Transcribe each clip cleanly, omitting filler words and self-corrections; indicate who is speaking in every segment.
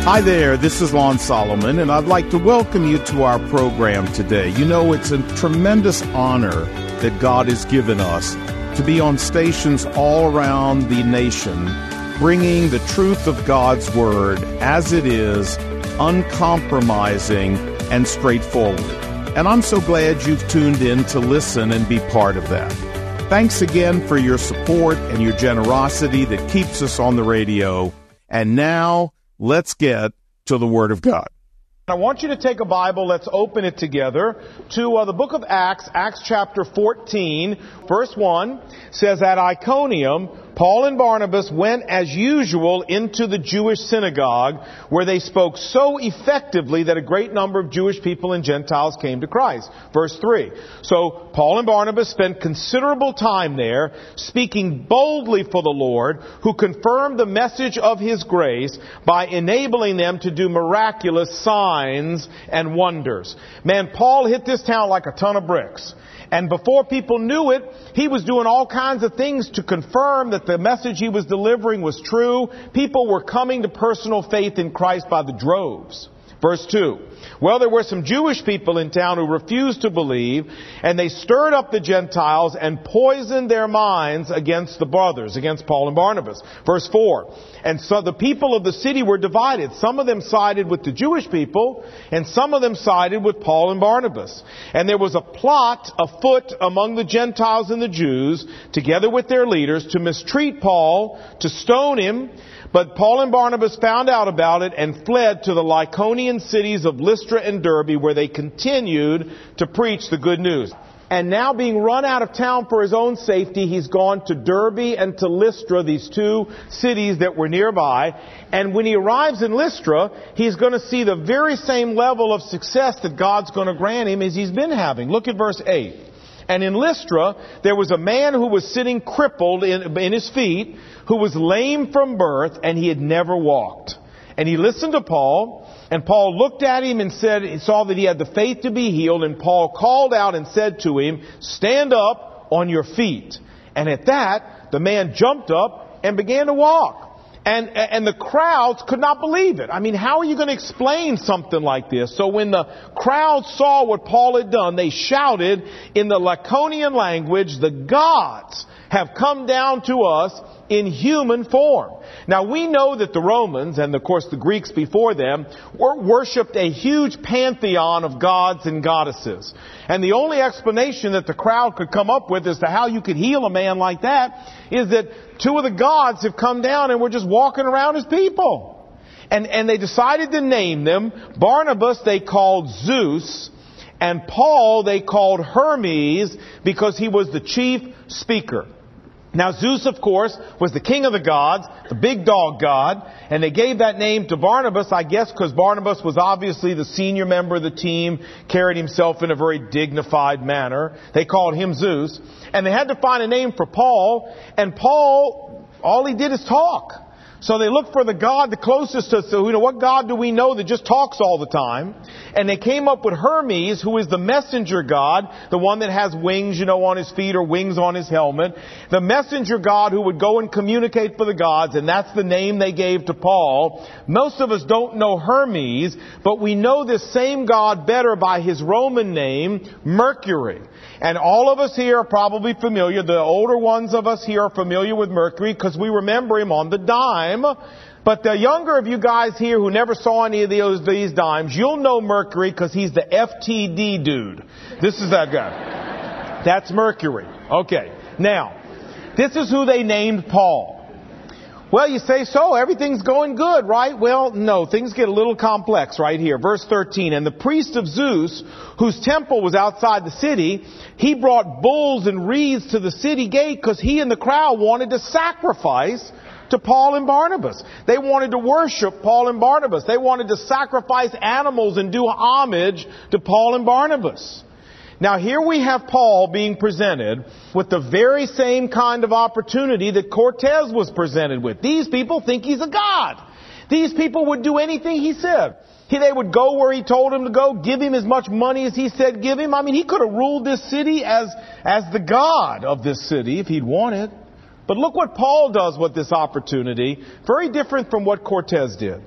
Speaker 1: Hi there, this is Lon Solomon, and I'd like to welcome you to our program today. You know, it's a tremendous honor that God has given us to be on stations all around the nation, bringing the truth of God's Word as it is, uncompromising and straightforward. And I'm so glad you've tuned in to listen and be part of that. Thanks again for your support and your generosity that keeps us on the radio. And now, let's get to the Word of God.
Speaker 2: I want you to take a Bible, let's open it together to the book of Acts, Acts chapter 14, verse 1, says, At Iconium, Paul and Barnabas went as usual into the Jewish synagogue, where they spoke so effectively that a great number of Jewish people and Gentiles came to Christ. Verse 3. So Paul and Barnabas spent considerable time there, speaking boldly for the Lord, who confirmed the message of His grace by enabling them to do miraculous signs and wonders. Man, Paul hit this town like a ton of bricks. And before people knew it, he was doing all kinds of things to confirm that the message he was delivering was true. People were coming to personal faith in Christ by the droves. Verse 2. Well, there were some Jewish people in town who refused to believe, and they stirred up the Gentiles and poisoned their minds against the brothers, against Paul and Barnabas. Verse 4. And so the people of the city were divided. Some of them sided with the Jewish people, and some of them sided with Paul and Barnabas. And there was a plot afoot among the Gentiles and the Jews, together with their leaders, to mistreat Paul, to stone him. But Paul and Barnabas found out about it and fled to the Lycaonian cities of Lystra and Derbe, where they continued to preach the good news. And now, being run out of town for his own safety, he's gone to Derbe and to Lystra, these two cities that were nearby. And when he arrives in Lystra, he's going to see the very same level of success that God's going to grant him as he's been having. Look at verse 8. And in Lystra, there was a man who was sitting crippled in his feet, who was lame from birth, and he had never walked. And he listened to Paul, and Paul looked at him and saw that he had the faith to be healed, and Paul called out and said to him, Stand up on your feet. And at that, the man jumped up and began to walk. And the crowds could not believe it. I mean, how are you going to explain something like this? So when the crowd saw what Paul had done, they shouted in the Lycaonian language, The gods have come down to us in human form. Now, we know that the Romans, and of course the Greeks before them, worshipped a huge pantheon of gods and goddesses. And the only explanation that the crowd could come up with as to how you could heal a man like that is that two of the gods have come down and were just walking around as people. And they decided to name them. Barnabas they called Zeus, and Paul they called Hermes, because he was the chief speaker. Now, Zeus, of course, was the king of the gods, the big dog god, and they gave that name to Barnabas, I guess, because Barnabas was obviously the senior member of the team, carried himself in a very dignified manner. They called him Zeus, and they had to find a name for Paul, and Paul, all he did is talk. So they looked for the God the closest to, what God do we know that just talks all the time? And they came up with Hermes, who is the messenger God, the one that has wings, on his feet or wings on his helmet. The messenger God who would go and communicate for the gods, and that's the name they gave to Paul. Most of us don't know Hermes, but we know this same God better by his Roman name, Mercury. And all of us here are probably familiar, the older ones of us here are familiar with Mercury because we remember him on the dime. But the younger of you guys here who never saw any of these dimes, you'll know Mercury because he's the FTD dude. This is that guy. That's Mercury. Okay. Now, this is who they named Paul. Well, you say, so everything's going good, right? Well, no, things get a little complex right here. Verse 13, and the priest of Zeus, whose temple was outside the city, he brought bulls and wreaths to the city gate because he and the crowd wanted to sacrifice to Paul and Barnabas. They wanted to worship Paul and Barnabas. They wanted to sacrifice animals and do homage to Paul and Barnabas. Now, here we have Paul being presented with the very same kind of opportunity that Cortez was presented with. These people think he's a god. These people would do anything he said. They would go where he told them to go, give him as much money as he said give him. I mean, he could have ruled this city as the god of this city if he'd wanted. But look what Paul does with this opportunity, very different from what Cortez did.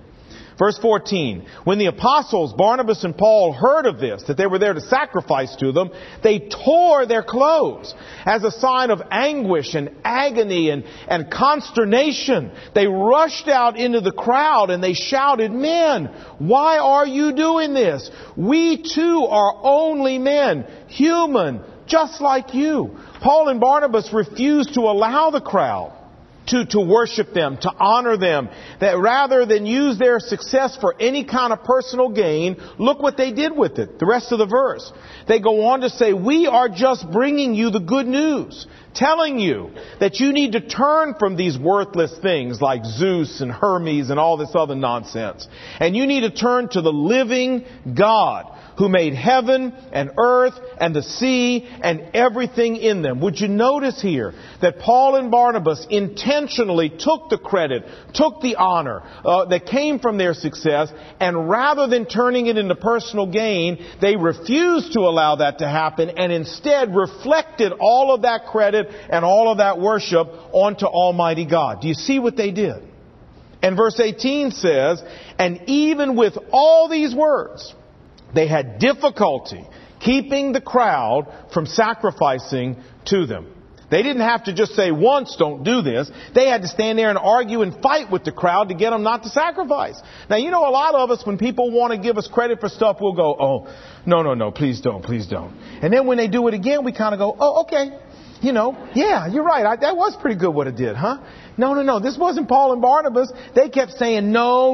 Speaker 2: Verse 14, when the apostles, Barnabas and Paul, heard of this, that they were there to sacrifice to them, they tore their clothes as a sign of anguish and agony and consternation. They rushed out into the crowd and they shouted, "Men, why are you doing this? We too are only men, human, just like you." Paul and Barnabas refused to allow the crowd to worship them, to honor them, that rather than use their success for any kind of personal gain, look what they did with it. The rest of the verse. They go on to say, "We are just bringing you the good news, telling you that you need to turn from these worthless things like Zeus and Hermes and all this other nonsense. And you need to turn to the living God who made heaven and earth and the sea and everything in them." Would you notice here that Paul and Barnabas intentionally took the credit, took the honor that came from their success, and rather than turning it into personal gain, they refused to allow that to happen and instead reflected all of that credit and all of that worship onto Almighty God. Do you see what they did? And verse 18 says, "And even with all these words, they had difficulty keeping the crowd from sacrificing to them." They didn't have to just say once, "Don't do this." They had to stand there and argue and fight with the crowd to get them not to sacrifice. Now, you know, a lot of us, when people want to give us credit for stuff, we'll go, "Oh, no, please don't. And then when they do it again, we kind of go, "Oh, okay. You know, yeah, you're right. That was pretty good what it did, huh?" No. This wasn't Paul and Barnabas. They kept saying, no.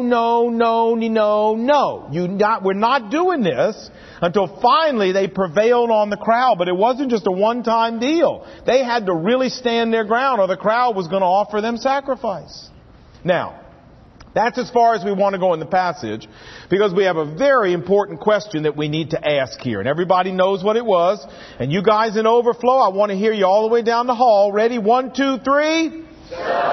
Speaker 2: We're not doing this, until finally they prevailed on the crowd. But it wasn't just a one-time deal. They had to really stand their ground or the crowd was going to offer them sacrifice. Now, that's as far as we want to go in the passage, because we have a very important question that we need to ask here. And everybody knows what it was. And you guys in overflow, I want to hear you all the way down the hall. Ready? 1, 2, 3.
Speaker 3: So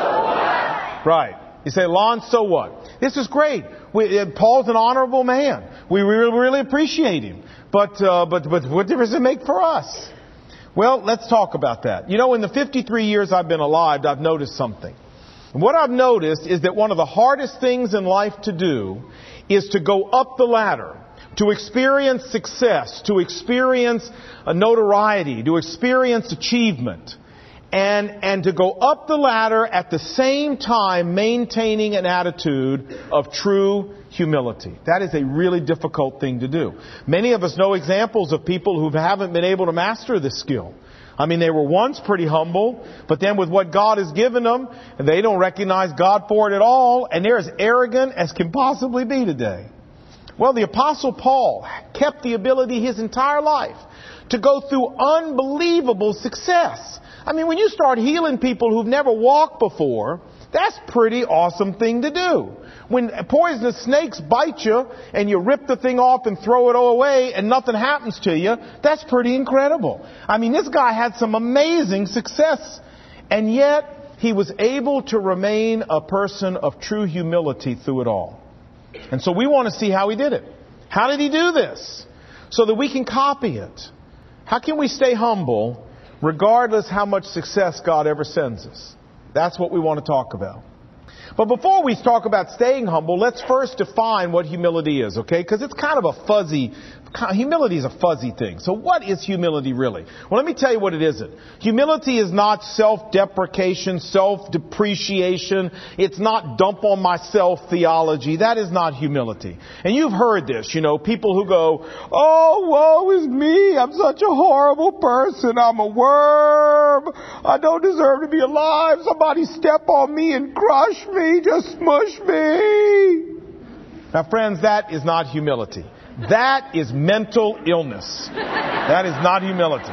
Speaker 3: what?
Speaker 2: Right. You say, "Lon, so what?" This is great. Paul's an honorable man. We really appreciate him. But what difference does it make for us? Well, let's talk about that. You know, in the 53 years I've been alive, I've noticed something. And what I've noticed is that one of the hardest things in life to do is to go up the ladder, to experience success, to experience notoriety, to experience achievement, and to go up the ladder at the same time maintaining an attitude of true humility. That is a really difficult thing to do. Many of us know examples of people who haven't been able to master this skill. I mean, they were once pretty humble, but then with what God has given them, they don't recognize God for it at all, and they're as arrogant as can possibly be today. Well, the Apostle Paul kept the ability his entire life to go through unbelievable success. I mean, when you start healing people who've never walked before, that's a pretty awesome thing to do. When poisonous snakes bite you and you rip the thing off and throw it all away and nothing happens to you, that's pretty incredible. I mean, this guy had some amazing success, and yet he was able to remain a person of true humility through it all. And so we want to see how he did it. How did he do this? So that we can copy it. How can we stay humble regardless how much success God ever sends us? That's what we want to talk about. But before we talk about staying humble, let's first define what humility is, okay? Because it's kind of a fuzzy, humility is a fuzzy thing. So what is humility really? Well, let me tell you what it isn't. Humility is not self-deprecation, self-depreciation. It's not dump on myself theology. That is not humility. And you've heard this, you know, people who go, "Oh, woe is me. I'm such a horrible person. I'm a worm. I don't deserve to be alive. Somebody step on me and crush me. Just smush me." Now, friends, that is not humility. That is mental illness. That is not humility.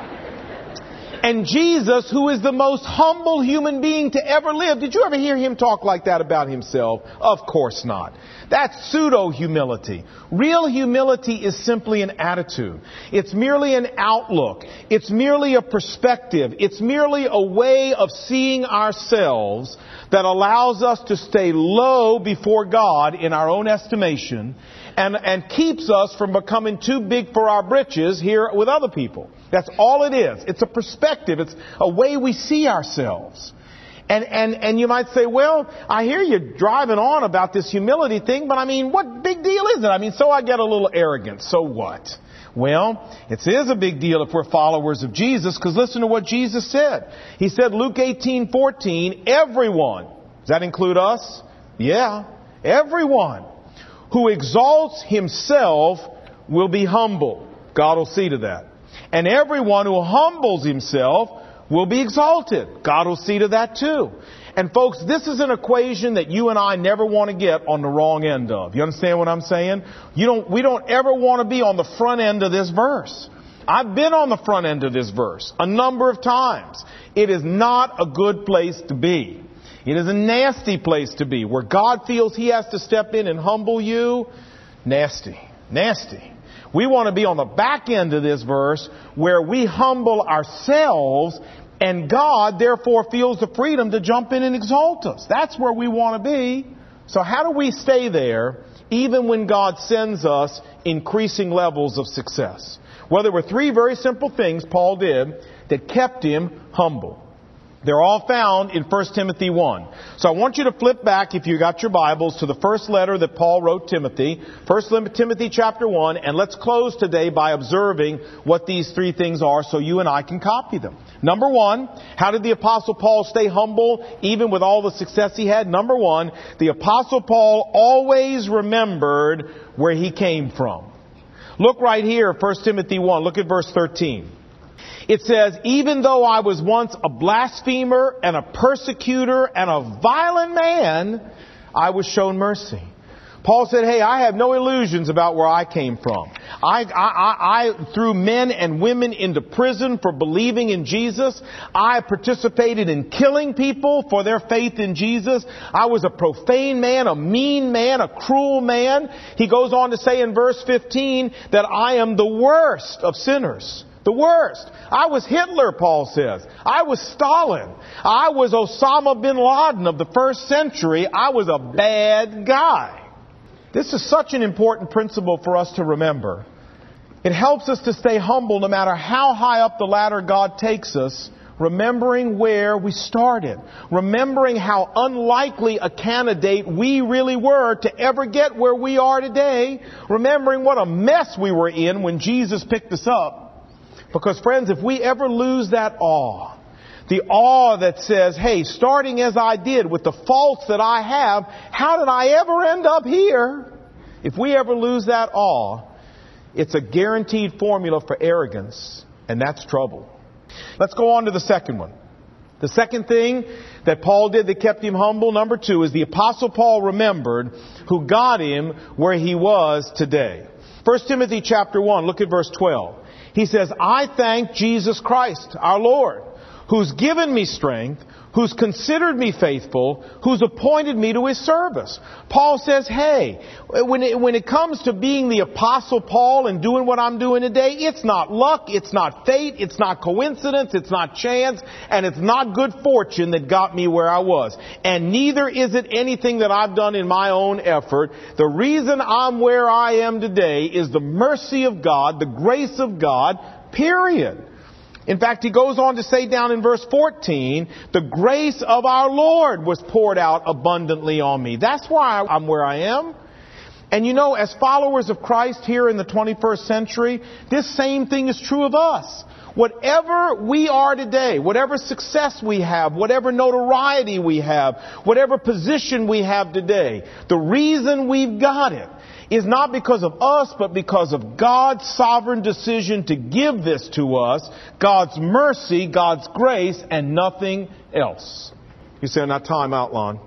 Speaker 2: And Jesus, who is the most humble human being to ever live, did you ever hear him talk like that about himself? Of course not. That's pseudo-humility. Real humility is simply an attitude. It's merely an outlook. It's merely a perspective. It's merely a way of seeing ourselves that allows us to stay low before God in our own estimation and keeps us from becoming too big for our britches here with other people. That's all it is. It's a perspective. It's a way we see ourselves. And you might say, well, I hear you driving on about this humility thing, but I mean, what big deal is it? I mean, so I get a little arrogant. So what? Well, it is a big deal if we're followers of Jesus, because listen to what Jesus said. He said, Luke 18:14, everyone, does that include us? Yeah, everyone who exalts himself will be humble. God will see to that. And everyone who humbles himself will be exalted. God will see to that too. And folks, this is an equation that you and I never want to get on the wrong end of. You understand what I'm saying? We don't ever want to be on the front end of this verse. I've been on the front end of this verse a number of times. It is not a good place to be. It is a nasty place to be, where God feels He has to step in and humble you. Nasty. Nasty. We want to be on the back end of this verse, where we humble ourselves, and God therefore feels the freedom to jump in and exalt us. That's where we want to be. So how do we stay there even when God sends us increasing levels of success? Well, there were three very simple things Paul did that kept him humble. They're all found in 1 Timothy 1. So I want you to flip back, if you got your Bibles, to the first letter that Paul wrote Timothy, 1 Timothy chapter 1, and let's close today by observing what these three things are so you and I can copy them. Number one, how did the Apostle Paul stay humble even with all the success he had? Number one, the Apostle Paul always remembered where he came from. Look right here, 1 Timothy 1, look at verse 13. It says, even though I was once a blasphemer and a persecutor and a violent man, I was shown mercy. Paul said, hey, I have no illusions about where I came from. I threw men and women into prison for believing in Jesus. I participated in killing people for their faith in Jesus. I was a profane man, a mean man, a cruel man. He goes on to say in verse 15 that I am the worst of sinners. The worst. I was Hitler, Paul says. I was Stalin. I was Osama bin Laden of the first century. I was a bad guy. This is such an important principle for us to remember. It helps us to stay humble no matter how high up the ladder God takes us, remembering where we started, remembering how unlikely a candidate we really were to ever get where we are today, remembering what a mess we were in when Jesus picked us up. Because friends, if we ever lose that awe, the awe that says, hey, starting as I did with the faults that I have, how did I ever end up here? If we ever lose that awe, it's a guaranteed formula for arrogance, and that's trouble. Let's go on to the second one. The second thing that Paul did that kept him humble, number two, is the Apostle Paul remembered who got him where he was today. 1 Timothy chapter 1, look at verse 12. He says, I thank Jesus Christ, our Lord, who's given me strength, who's considered me faithful, who's appointed me to His service. Paul says, hey, when it comes to being the Apostle Paul and doing what I'm doing today, it's not luck, it's not fate, it's not coincidence, it's not chance, and it's not good fortune that got me where I was. And neither is it anything that I've done in my own effort. The reason I'm where I am today is the mercy of God, the grace of God, period. In fact, he goes on to say down in verse 14, the grace of our Lord was poured out abundantly on me. That's why I'm where I am. And you know, as followers of Christ here in the 21st century, this same thing is true of us. Whatever we are today, whatever success we have, whatever notoriety we have, whatever position we have today, the reason we've got it is not because of us, but because of God's sovereign decision to give this to us, God's mercy, God's grace, and nothing else. You say, now time out, Lon.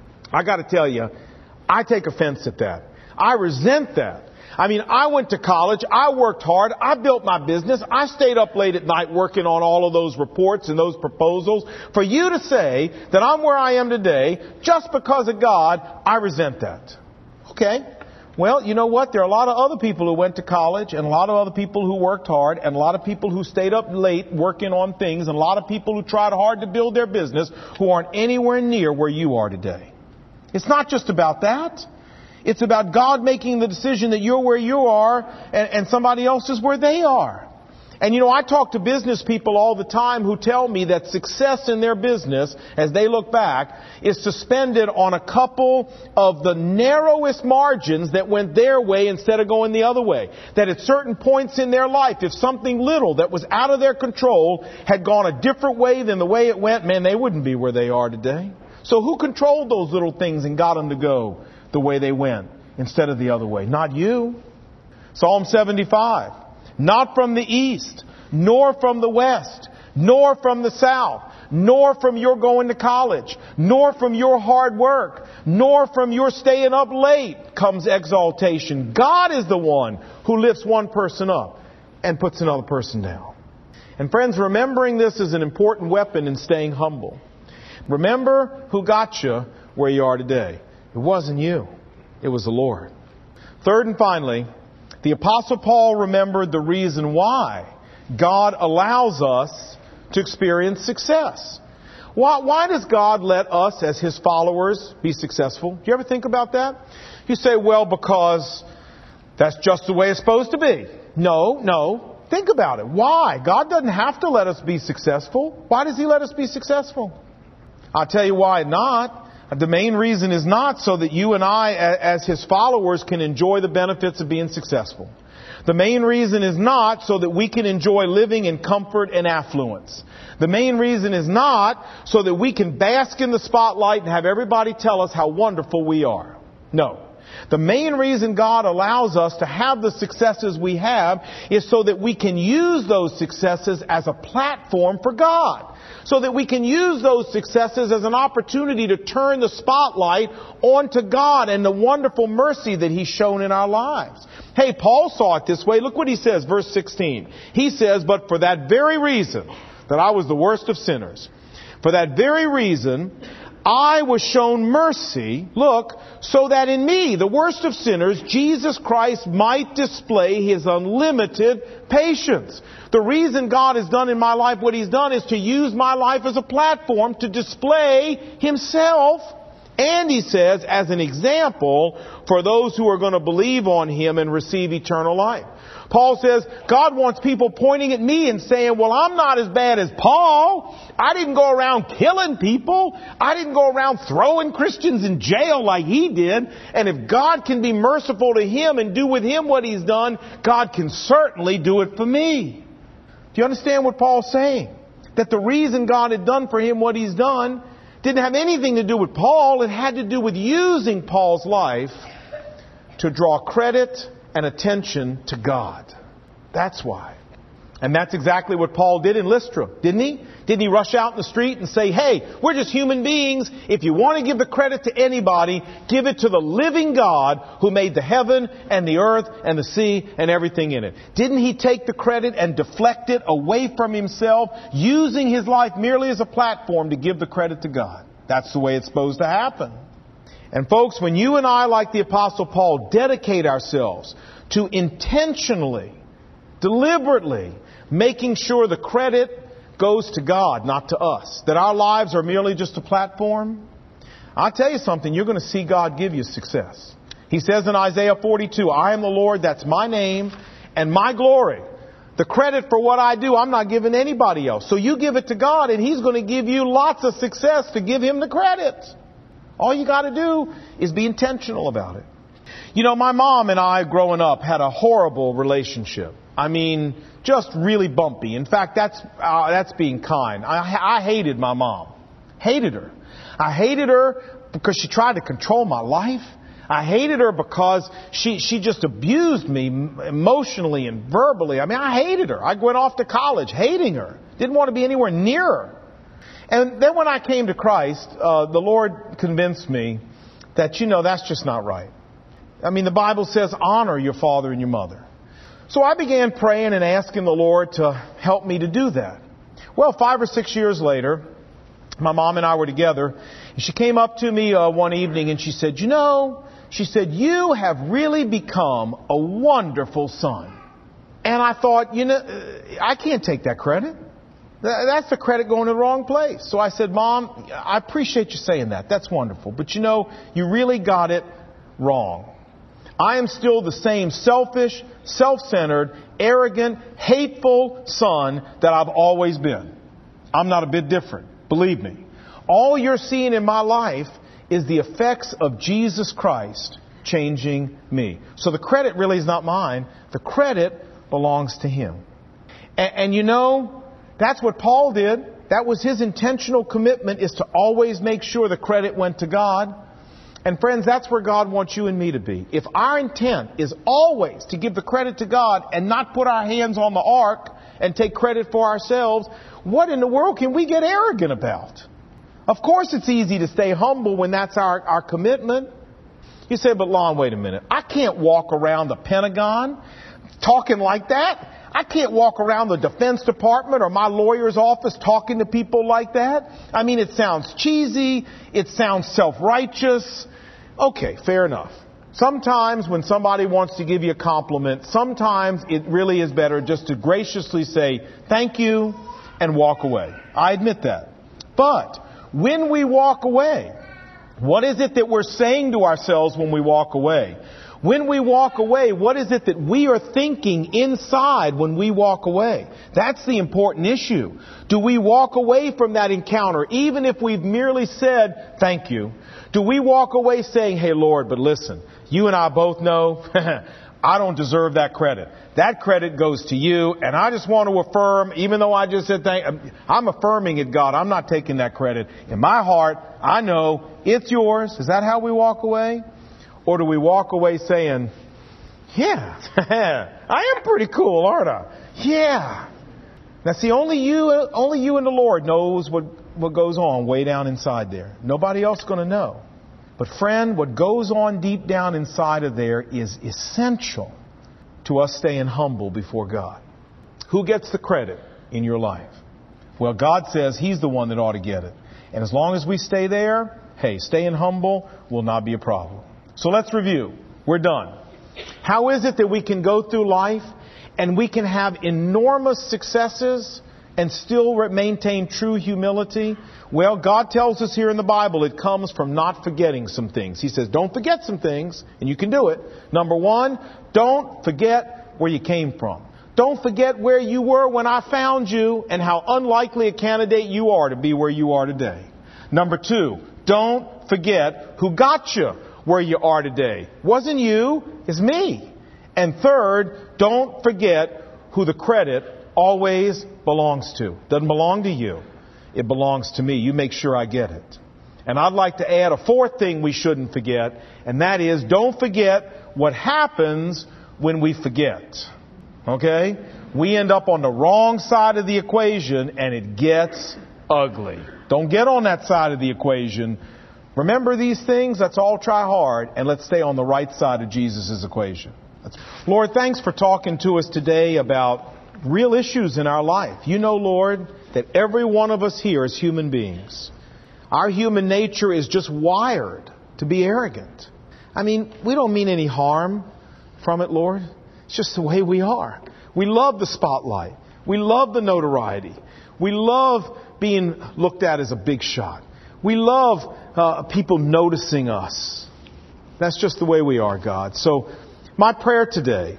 Speaker 2: I got to tell you, I take offense at that. I resent that. I mean, I went to college, I worked hard, I built my business, I stayed up late at night working on all of those reports and those proposals. For you to say that I'm where I am today just because of God, I resent that. Okay? Well, you know what? There are a lot of other people who went to college, and a lot of other people who worked hard, and a lot of people who stayed up late working on things, and a lot of people who tried hard to build their business who aren't anywhere near where you are today. It's not just about that. It's about God making the decision that you're where you are and somebody else is where they are. And I talk to business people all the time who tell me that success in their business, as they look back, is suspended on a couple of the narrowest margins that went their way instead of going the other way. That at certain points in their life, if something little that was out of their control had gone a different way than the way it went, man, they wouldn't be where they are today. So who controlled those little things and got them to go the way they went instead of the other way? Not you. Psalm 75. Not from the east, nor from the west, nor from the south, nor from your going to college, nor from your hard work, nor from your staying up late comes exaltation. God is the one who lifts one person up and puts another person down. And friends, remembering this is an important weapon in staying humble. Remember who got you where you are today. It wasn't you. It was the Lord. Third and finally, the Apostle Paul remembered the reason why God allows us to experience success. Why does God let us, as His followers, be successful? Do you ever think about that? You say, well, because that's just the way it's supposed to be. No. Think about it. Why? God doesn't have to let us be successful. Why does He let us be successful? I'll tell you why not. The main reason is not so that you and I, as His followers, can enjoy the benefits of being successful. The main reason is not so that we can enjoy living in comfort and affluence. The main reason is not so that we can bask in the spotlight and have everybody tell us how wonderful we are. No. The main reason God allows us to have the successes we have is so that we can use those successes as a platform for God. So that we can use those successes as an opportunity to turn the spotlight onto God and the wonderful mercy that He's shown in our lives. Hey, Paul saw it this way. Look what he says, verse 16. He says, but for that very reason, that I was the worst of sinners, for that very reason, I was shown mercy, look, so that in me, the worst of sinners, Jesus Christ might display His unlimited patience. The reason God has done in my life what He's done is to use my life as a platform to display Himself. And He says, as an example for those who are going to believe on Him and receive eternal life. Paul says, God wants people pointing at me and saying, well, I'm not as bad as Paul. I didn't go around killing people. I didn't go around throwing Christians in jail like he did. And if God can be merciful to him and do with him what He's done, God can certainly do it for me. Do you understand what Paul's saying? That the reason God had done for him what He's done didn't have anything to do with Paul. It had to do with using Paul's life to draw credit and attention to God. That's why. And that's exactly what Paul did in Lystra, didn't he? Didn't he rush out in the street and say, hey, we're just human beings. If you want to give the credit to anybody, give it to the living God who made the heaven and the earth and the sea and everything in it. Didn't he take the credit and deflect it away from himself, using his life merely as a platform to give the credit to God? That's the way it's supposed to happen. And folks, when you and I, like the Apostle Paul, dedicate ourselves to intentionally, deliberately making sure the credit goes to God, not to us, that our lives are merely just a platform, I'll tell you something, you're going to see God give you success. He says in Isaiah 42, I am the Lord, that's my name, and my glory. The credit for what I do, I'm not giving anybody else. So you give it to God, and He's going to give you lots of success to give Him the credit. All you got to do is be intentional about it. You know, my mom and I, growing up, had a horrible relationship. I mean, just really bumpy. In fact, that's being kind. I hated my mom. Hated her. I hated her because she tried to control my life. I hated her because she just abused me emotionally and verbally. I mean, I hated her. I went off to college hating her. Didn't want to be anywhere near her. And then when I came to Christ, the Lord convinced me that, that's just not right. I mean, the Bible says, honor your father and your mother. So I began praying and asking the Lord to help me to do that. Well, 5 or 6 years later, my mom and I were together, and she came up to me one evening and she said, you have really become a wonderful son. And I thought, I can't take that credit. That's the credit going to the wrong place. So I said, Mom, I appreciate you saying that. That's wonderful. But you really got it wrong. I am still the same selfish, self-centered, arrogant, hateful son that I've always been. I'm not a bit different. Believe me. All you're seeing in my life is the effects of Jesus Christ changing me. So the credit really is not mine. The credit belongs to Him. And you know, that's what Paul did. That was his intentional commitment, is to always make sure the credit went to God. And friends, that's where God wants you and me to be. If our intent is always to give the credit to God and not put our hands on the ark and take credit for ourselves, what in the world can we get arrogant about? Of course it's easy to stay humble when that's our commitment. You say, but Lon, wait a minute. I can't walk around the Pentagon talking like that. I can't walk around the Defense Department or my lawyer's office talking to people like that. I mean, it sounds cheesy. It sounds self-righteous. Okay, fair enough. Sometimes when somebody wants to give you a compliment, sometimes it really is better just to graciously say thank you and walk away. I admit that. But when we walk away, what is it that we're saying to ourselves when we walk away? When we walk away, what is it that we are thinking inside when we walk away? That's the important issue. Do we walk away from that encounter, even if we've merely said thank you? Do we walk away saying, hey, Lord, but listen, you and I both know I don't deserve that credit. That credit goes to you, and I just want to affirm, even though I just said I'm affirming it, God. I'm not taking that credit. In my heart, I know it's yours. Is that how we walk away? Or do we walk away saying, yeah, I am pretty cool, aren't I? Yeah. Now see, only you and the Lord knows what goes on way down inside there. Nobody else is going to know. But friend, what goes on deep down inside of there is essential to us staying humble before God. Who gets the credit in your life? Well, God says He's the one that ought to get it. And as long as we stay there, hey, staying humble will not be a problem. So let's review. We're done. How is it that we can go through life and we can have enormous successes and still maintain true humility? Well, God tells us here in the Bible it comes from not forgetting some things. He says, don't forget some things, and you can do it. Number one, don't forget where you came from. Don't forget where you were when I found you and how unlikely a candidate you are to be where you are today. Number two, don't forget who got you where you are today. Wasn't you, it's me. And third, don't forget who the credit always belongs to. Doesn't belong to you. It belongs to me. You make sure I get it. And I'd like to add a fourth thing we shouldn't forget, and that is don't forget what happens when we forget. Okay? We end up on the wrong side of the equation and it gets ugly. Don't get on that side of the equation. Remember these things. Let's all try hard and let's stay on the right side of Jesus' equation. Lord, thanks for talking to us today about real issues in our life. You know, Lord, that every one of us here is human beings. Our human nature is just wired to be arrogant. I mean, we don't mean any harm from it, Lord. It's just the way we are. We love the spotlight. We love the notoriety. We love being looked at as a big shot. We love people noticing us. That's just the way we are, God. So my prayer today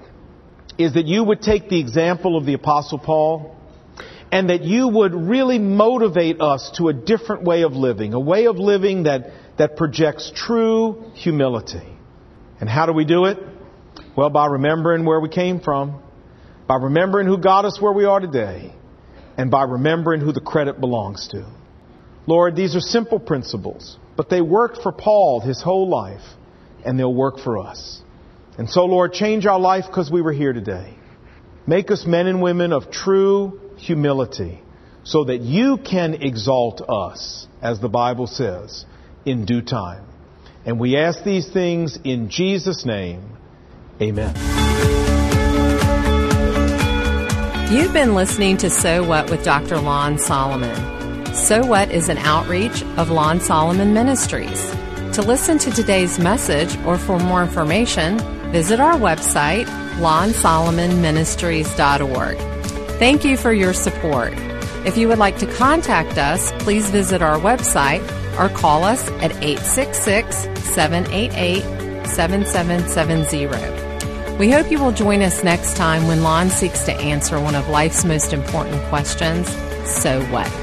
Speaker 2: is that you would take the example of the Apostle Paul and that you would really motivate us to a different way of living, a way of living that projects true humility. And how do we do it? Well, by remembering where we came from, by remembering who got us where we are today, and by remembering who the credit belongs to. Lord, these are simple principles, but they worked for Paul his whole life, and they'll work for us. And so, Lord, change our life because we were here today. Make us men and women of true humility so that you can exalt us, as the Bible says, in due time. And we ask these things in Jesus' name. Amen.
Speaker 4: You've been listening to So What with Dr. Lon Solomon. So What is an outreach of Lon Solomon Ministries. To listen to today's message or for more information, visit our website, lonsolomonministries.org. Thank you for your support. If you would like to contact us, please visit our website or call us at 866-788-7770. We hope you will join us next time when Lon seeks to answer one of life's most important questions, so what?